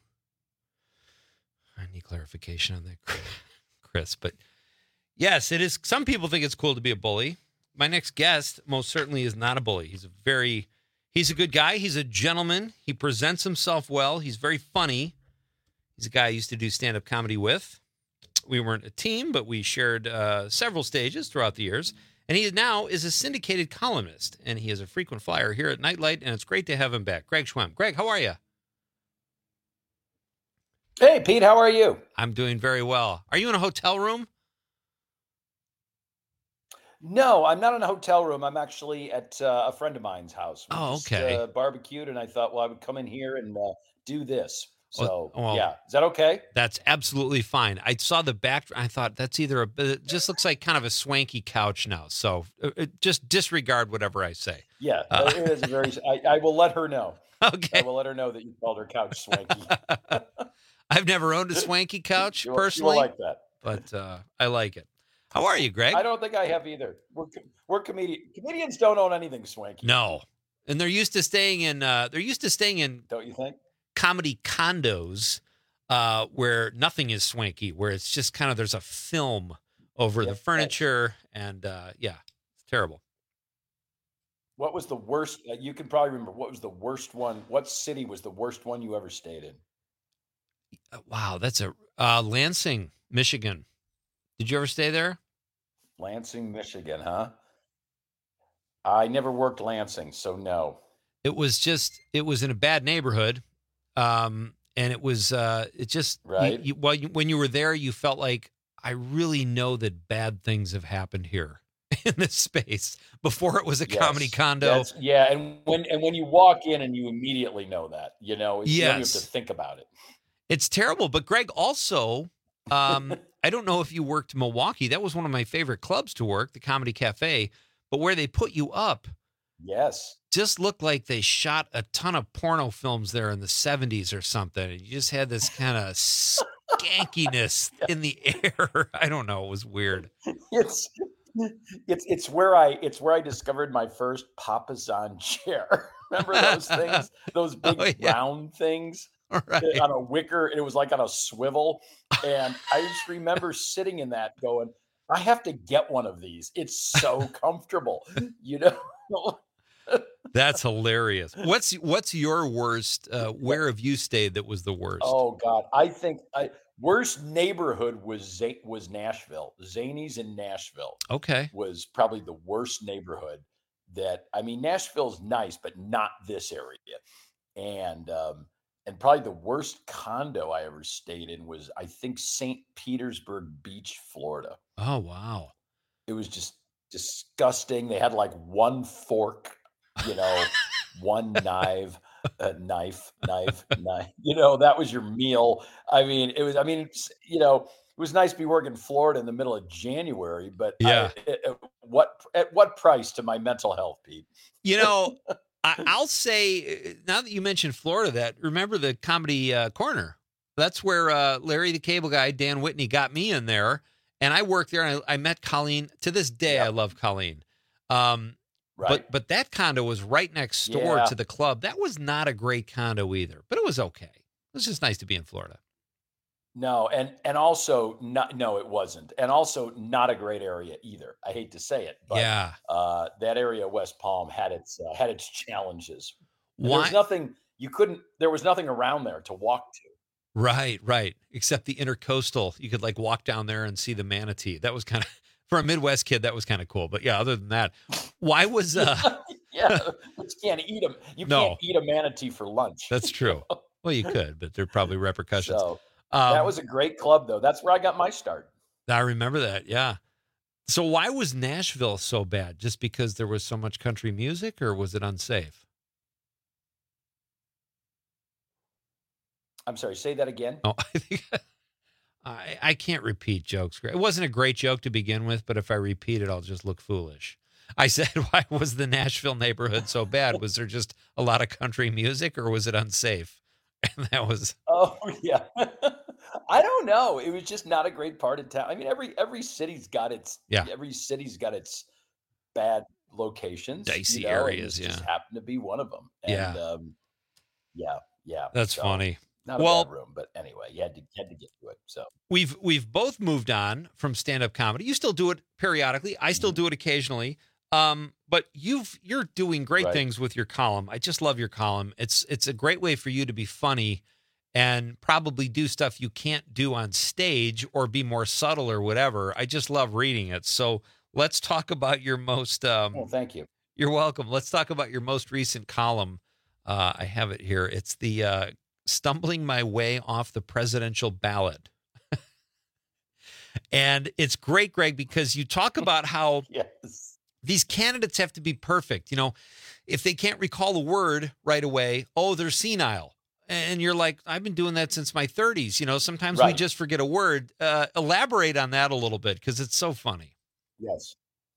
I need clarification on that, Chris. But yes, it is. Some people think it's cool to be a bully. My next guest most certainly is not a bully. He's a very, he's a good guy. He's a gentleman. He presents himself well. He's very funny. He's a guy I used to do stand-up comedy with. We weren't a team, but we shared uh, several stages throughout the years. And he now is a syndicated columnist, and he is a frequent flyer here at Nightlight, and it's great to have him back. Greg Schwem. Greg, how are you? Hey, Pete, how are you? I'm doing very well. Are you in a hotel room? No, I'm not in a hotel room. I'm actually at uh, a friend of mine's house. We Oh, just, okay. uh, barbecued, and I thought, well, I would come in here and uh, do this. So, Oh, well, yeah. Is that okay? That's absolutely fine. I saw the back. I thought that's either a, it just looks like kind of a swanky couch now. So uh, uh, just disregard whatever I say. Yeah, Uh, it is a very. I, I will let her know. Okay. I will let her know that you called her couch swanky. I've never owned a swanky couch You will- you will personally, like that. but uh, I like it. How are you, Greg? I don't think I have either. We're co- we're comedian comedians don't own anything swanky. No, and they're used to staying in. Uh, they're used to staying in. Don't you think? Comedy condos uh, where nothing is swanky, where it's just kind of there's a film over the furniture, and uh, yeah, it's terrible. What was the worst? Uh, you can probably remember. What was the worst one? What city was the worst one you ever stayed in? Wow, that's a uh, Lansing, Michigan. Did you ever stay there? Lansing, Michigan, huh? I never worked Lansing, so no. It was just it was in a bad neighborhood, um, and it was uh, it just you- Right. You, well, you, when you were there, you felt like I really know that bad things have happened here in this space. Before it was a comedy Yes, condo. that's- yeah, and when and when you walk in and you immediately know that, you know, it's, you don't even have Yes. to think about it. It's terrible. But Greg, also, um, I don't know if you worked Milwaukee. That was one of my favorite clubs to work, the Comedy Cafe. But where they put you up, Yes. just looked like they shot a ton of porno films there in the seventies or something. And you just had this kind of skankiness in the air. I don't know. It was weird. It's it's it's where I it's where I discovered my first Papazan chair. Remember those things? Those big Oh, yeah. round things Right. uh, on a wicker, and it was like on a swivel. And I just remember sitting in that going, I have to get one of these. It's so comfortable, you know. That's hilarious. What's what's your worst? Uh, where have you stayed that was the worst? Oh God, I think I, worst neighborhood was Z- was Nashville. Zanies in Nashville. Okay. Was probably the worst neighborhood. That I mean, Nashville's nice, but not this area. And um, and probably the worst condo I ever stayed in was I think Saint Petersburg Beach, Florida. Oh wow. It was just disgusting. They had like one fork, you know, one knife, uh, knife, knife, knife. You know, that was your meal. I mean, it was. I mean, it's, you know, it was nice to be working in Florida in the middle of January, but Yeah. I, at, at what at what price to my mental health, Pete? You know, I, I'll say now that you mentioned Florida, that remember the Comedy uh, Corner. That's where uh, Larry the Cable Guy, Dan Whitney, got me in there, and I worked there. And I, I met Colleen. To this day, I love Colleen. Um, Right. But but that condo was right next door Yeah. to the club. That was not a great condo either, but it was okay. It was just nice to be in Florida. No, and and also not no, it wasn't, and also not a great area either. I hate to say it, but Yeah. uh, that area of West Palm had its uh, had its challenges. And there Why- was nothing you couldn't. There was nothing around there to walk to. Right, right. Except the intercoastal, you could like walk down there and see the manatee. That was kind of for a Midwest kid. That was kind of cool. But yeah, other than that, Why was uh? yeah, but you can't eat them. You No. can't eat a manatee for lunch. That's true. Well, you could, but there are probably repercussions. So Um, that was a great club, though. That's where I got my start. I remember that. Yeah. So why was Nashville so bad? Just because there was so much country music, or was it unsafe? I'm sorry. Say that again. Oh, I think I, I can't repeat jokes. It wasn't a great joke to begin with, but if I repeat it, I'll just look foolish. I said, why was the Nashville neighborhood so bad? Was there just a lot of country music, or was it unsafe? And that was. Oh yeah. I don't know. It was just not a great part of town. I mean, every every city's got its Yeah. every city's got its bad locations, Dicey you know, and areas, this yeah. just happened to be one of them. And, Yeah. um, yeah, yeah. That's So, funny. Not a Well, bad room, but anyway, you had to you had to get to it. So We've we've both moved on from stand-up comedy. You still do it periodically. I still do it occasionally. Um, but you've you're doing great Right. things with your column. I just love your column. It's it's a great way for you to be funny and probably do stuff you can't do on stage or be more subtle or whatever. I just love reading it. So let's talk about your most um well, thank you. You're welcome. Let's talk about your most recent column. Uh, I have it here. It's the uh, Stumbling My Way Off the Presidential Ballot. And it's great, Greg, because you talk about how Yes. these candidates have to be perfect. You know, if they can't recall a word right away, oh, they're senile. And you're like, I've been doing that since my thirties. You know, sometimes we Right. just forget a word. Uh, elaborate on that a little bit because it's so funny. Yes.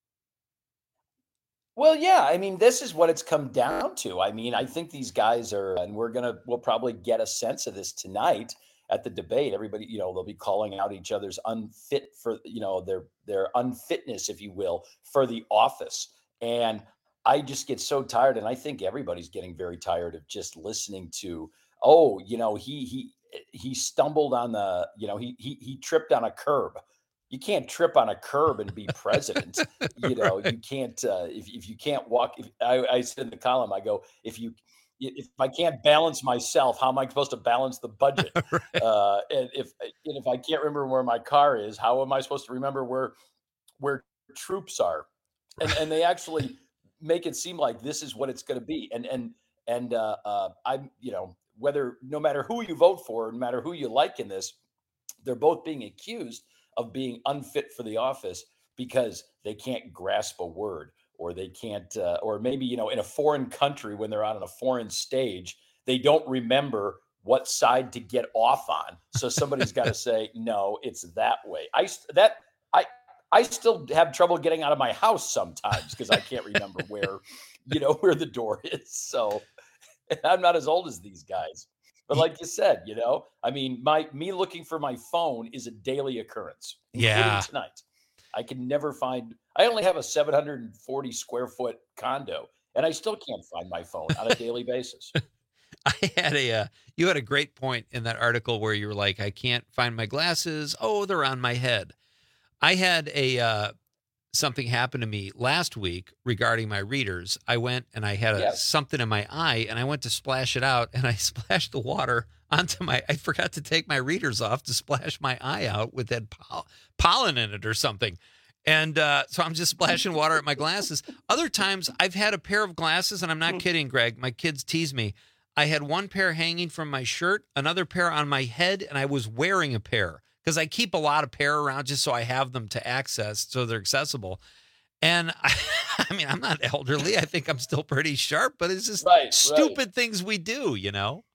Well, yeah, I mean, this is what it's come down to. I mean, I think these guys are, and we're gonna, we'll probably get a sense of this tonight at the debate. Everybody, you know, they'll be calling out each other's unfit for, you know, their their unfitness, if you will, for the office. And I just get so tired, and I think everybody's getting very tired of just listening to, oh, you know, he he he stumbled on the, you know, he he he tripped on a curb. You can't trip on a curb and be president. You know, you can't uh, if if you can't walk. If, I, I said in the column, I go, if you if I can't balance myself, how am I supposed to balance the budget? uh, and if and if I can't remember where my car is, how am I supposed to remember where where troops are? And and they actually make it seem like this is what it's going to be. And and and uh, uh, I'm you know whether no matter who you vote for, no matter who you like in this, they're both being accused of being unfit for the office because they can't grasp a word, or they can't, uh, or maybe, you know, in a foreign country, when they're out on a foreign stage, they don't remember what side to get off on. So somebody's got to say, no, it's that way. I, that, I, I still have trouble getting out of my house sometimes because I can't remember where, you know, where the door is. So I'm not as old as these guys. But like you said, you know, I mean, my me looking for my phone is a daily occurrence. including Yeah. Tonight, I can never find. I only have a seven hundred forty square foot condo, and I still can't find my phone on a daily basis. I had a, uh, you had a great point in that article where you were like, I can't find my glasses. Oh, they're on my head. I had a, uh, something happened to me last week regarding my readers. I went and I had a, Yes. something in my eye, and I went to splash it out, and I splashed the water onto my, I forgot to take my readers off to splash my eye out with that pol- pollen in it or something. And uh, so I'm just splashing water at my glasses. Other times I've had a pair of glasses, and I'm not kidding, Greg. My kids tease me. I had one pair hanging from my shirt, another pair on my head, and I was wearing a pair because I keep a lot of pair around just so I have them to access, so they're accessible. And I, I mean, I'm not elderly. I think I'm still pretty sharp, but it's just Right, right. stupid things we do, you know?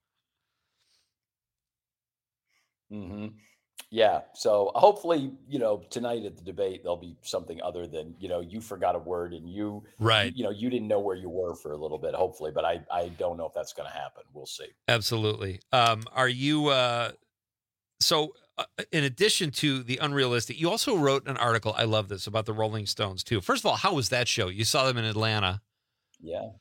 hmm Yeah. So hopefully, you know, tonight at the debate, there'll be something other than, you know, you forgot a word and you, Right. you know, you didn't know where you were for a little bit, hopefully, but I, I don't know if that's going to happen. We'll see. Absolutely. Um, are you, uh, so uh, in addition to the unrealistic, you also wrote an article. I love this about the Rolling Stones too. First of all, how was that show? You saw them in Atlanta. Yeah.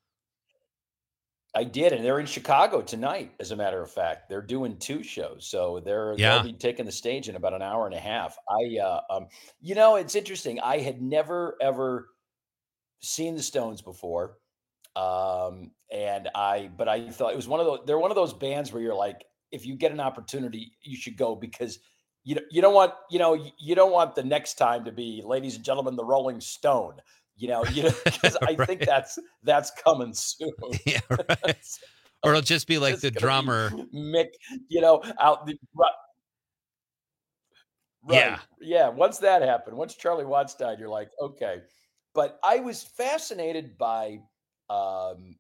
I did, and they're in Chicago tonight. As a matter of fact, they're doing two shows, so they're Yeah. they'll be taking the stage in about an hour and a half. I, uh, um, you know, it's interesting. I had never ever seen the Stones before, um, and I, but I thought it was one of those. They're one of those bands where you're like, if you get an opportunity, you should go because you don't- you don't want you know you you don't want the next time to be, ladies and gentlemen, the Rolling Stone. You know, you know, because I Right. think that's that's coming soon. Yeah, right. Or it'll just be like It's the gonna be drummer. Mick, you know, out the right. Right. Yeah. Yeah. Once that happened, once Charlie Watts died, you're like, okay. But I was fascinated by, um,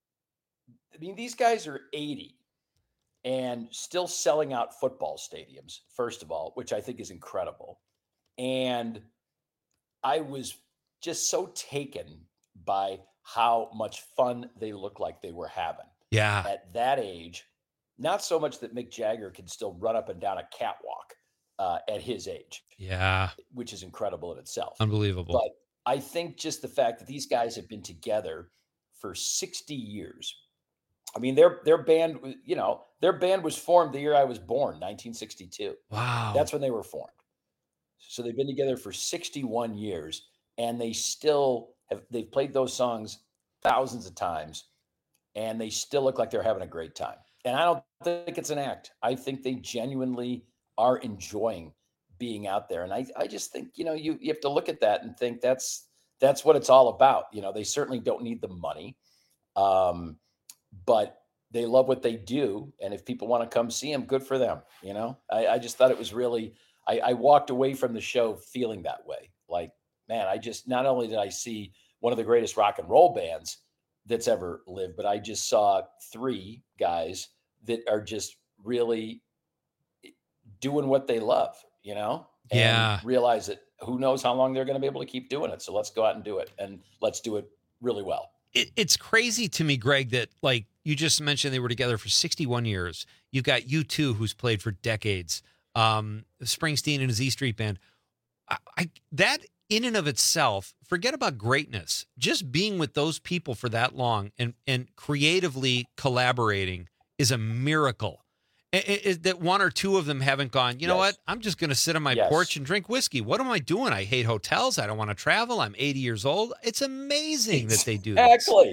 I mean, these guys are eighty and still selling out football stadiums, first of all, which I think is incredible. And I was just so taken by how much fun they look like they were having Yeah. at that age. Not so much that Mick Jagger can still run up and down a catwalk uh, at his age, Yeah. which is incredible in itself. Unbelievable. But I think just the fact that these guys have been together for sixty years. I mean, their their band, w- you know, their band was formed the year I was born, nineteen sixty-two. Wow. That's when they were formed. So they've been together for sixty-one years, and they still have. They've played those songs thousands of times, and they still look like they're having a great time. And I don't think it's an act. I think they genuinely are enjoying being out there. And I, I just think, you know, you, you have to look at that and think that's that's what it's all about. You know, they certainly don't need the money, um, but they love what they do. And if people want to come see them, good for them. You know, I, I just thought it was really. I, I walked away from the show feeling that way. Like, man, I just not only did I see one of the greatest rock and roll bands that's ever lived, but I just saw three guys that are just really doing what they love, you know? And Yeah. realize that who knows how long they're going to be able to keep doing it. So let's go out and do it, and let's do it really well. It, it's crazy to me, Greg, that like you just mentioned they were together for sixty-one years. You've got U two, who's played for decades. Um, Springsteen and his E Street Band. I, I that in and of itself, forget about greatness. Just being with those people for that long and and creatively collaborating is a miracle. It, it- it- that one or two of them haven't gone, you know Yes. what? I'm just going to sit on my Yes. porch and drink whiskey. What am I doing? I hate hotels. I don't want to travel. I'm eighty years old. It's amazing that they do this. Exactly.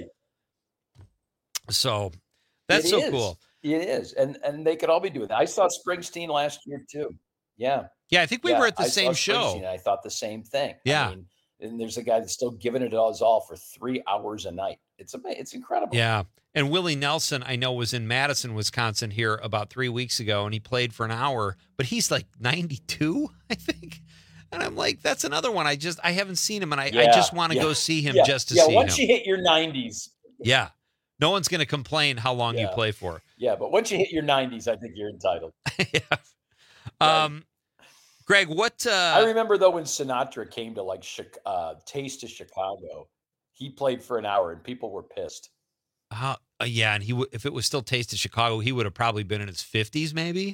So that's It so is. cool. It is. And and they could all be doing that. I saw Springsteen last year too. Yeah. Yeah, I think we Yeah, were at the I saw same show. Springsteen, and I thought the same thing. Yeah. I mean, and there's a guy that's still giving it all his all for three hours a night. It's ama- it's incredible. Yeah. And Willie Nelson, I know, was in Madison, Wisconsin here about three weeks ago, and he played for an hour, but he's like ninety-two, I think. And I'm like, that's another one. I just, I haven't seen him, and I, I Yeah, just want to yeah, go see him yeah, just to yeah. see Once him. you hit your nineties, Yeah. No one's going to complain how long you Yeah. play for. yeah, but once you hit your nineties, I think you're entitled. Um, Greg, what? Uh, I remember though when Sinatra came to like Chic- uh, Taste of Chicago, he played for an hour and people were pissed. how, uh, yeah, and he w- if it was still Taste of Chicago, he would have probably been in his fifties, maybe.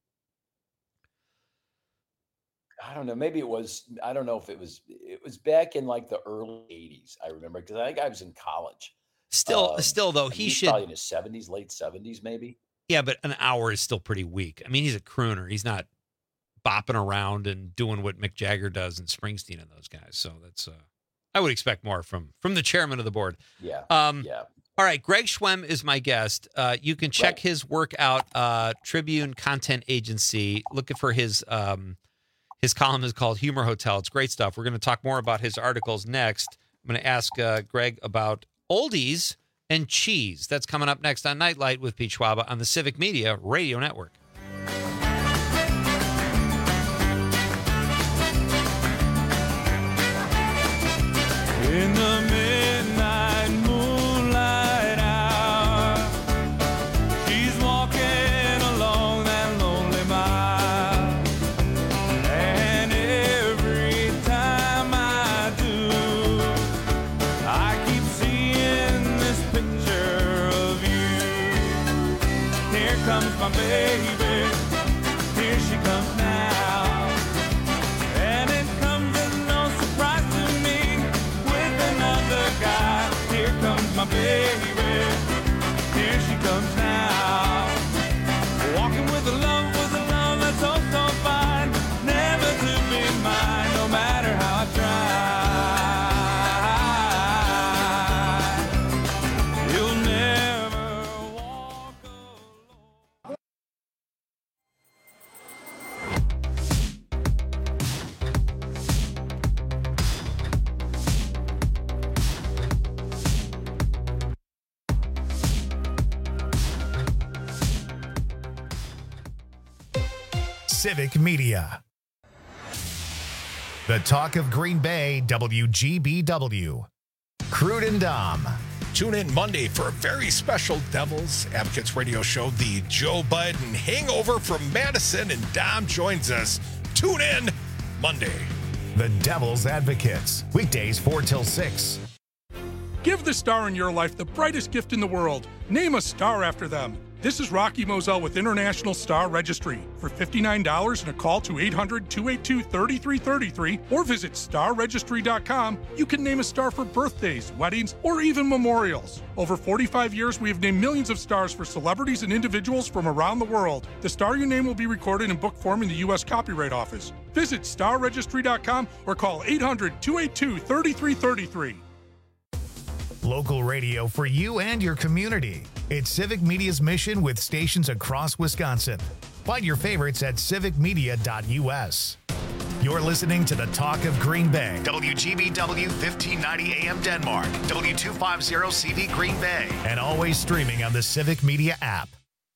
I don't know. Maybe it was. I don't know if it was. It was back in like the early eighties. I remember because I think I was in college. Still, Um, still though, and he he's should. probably in his seventies, late seventies, maybe. Yeah, but an hour is still pretty weak. I mean, he's a crooner. He's not bopping around and doing what Mick Jagger does and Springsteen and those guys. So that's, uh, I would expect more from from the chairman of the board. Yeah. Um, yeah. All right, Greg Schwem is my guest. Uh, you can check Right. his work out. Uh, Tribune Content Agency. Looking for his um, his column is called Humor Hotel. It's great stuff. We're going to talk more about his articles next. I'm going to ask uh, Greg about oldies and cheese. That's coming up next on Nightlight with Pete Schwaba on the Civic Media Radio Network. In the midnight moonlight hour, she's walking along that lonely mile. And every time I do, I keep seeing this picture of you. Here comes my baby, here she comes now. And it comes as no surprise to me with another guy. Here comes my baby, here she comes now. Walking with a love, with a love that's oh so fine, never to be mine, no matter how I try. You'll never walk alone. Civic Media. The talk of Green Bay, W G B W. Crude and Dom. Tune in Monday for a very special Devil's Advocates radio show, the Joe Biden Hangover from Madison, and Dom joins us. Tune in Monday. The Devil's Advocates, weekdays four till six. Give the star in your life the brightest gift in the world. Name a star after them. This is Rocky Moselle with International Star Registry. For fifty-nine dollars and a call to eight hundred, two eight two, three three three three or visit star registry dot com, you can name a star for birthdays, weddings, or even memorials. Over forty-five years, we have named millions of stars for celebrities and individuals from around the world. The star you name will be recorded in book form in the U S Copyright Office. Visit star registry dot com or call eight hundred, two eight two, three three three three. Local radio for you and your community. It's Civic Media's mission with stations across Wisconsin. Find your favorites at civic media dot U S. You're listening to the Talk of Green Bay. W G B W fifteen ninety A M Denmark. W two fifty C V Green Bay. And always streaming on the Civic Media app.